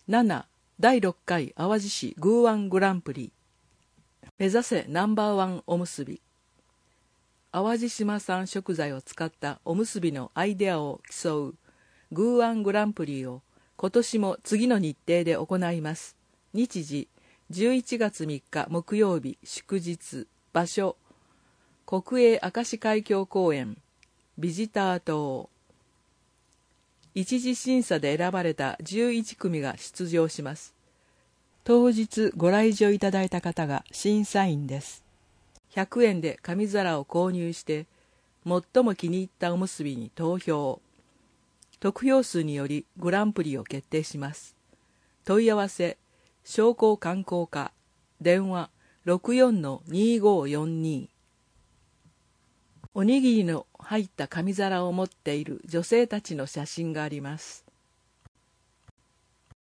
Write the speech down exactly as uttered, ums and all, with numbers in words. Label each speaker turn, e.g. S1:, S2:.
S1: ななだいろっかい淡路市グーワングランプリ。目指せナンバーワンおむすび。淡路島産食材を使ったおむすびのアイデアを競うグーワングランプリを今年も次の日程で行います。日時じゅういちがつみっか木曜日祝日。場所国営明石海峡公園ビジター島。一次審査で選ばれたじゅういちくみが出場します。当日ご来場いただいた方が審査員です。ひゃくえんで紙皿を購入して最も気に入ったおむすびに投票。得票数によりグランプリを決定します。問い合わせ商工観光課電話 ろくよんのにごよんに。おにぎりの入った紙皿を持っている女性たちの写真があります。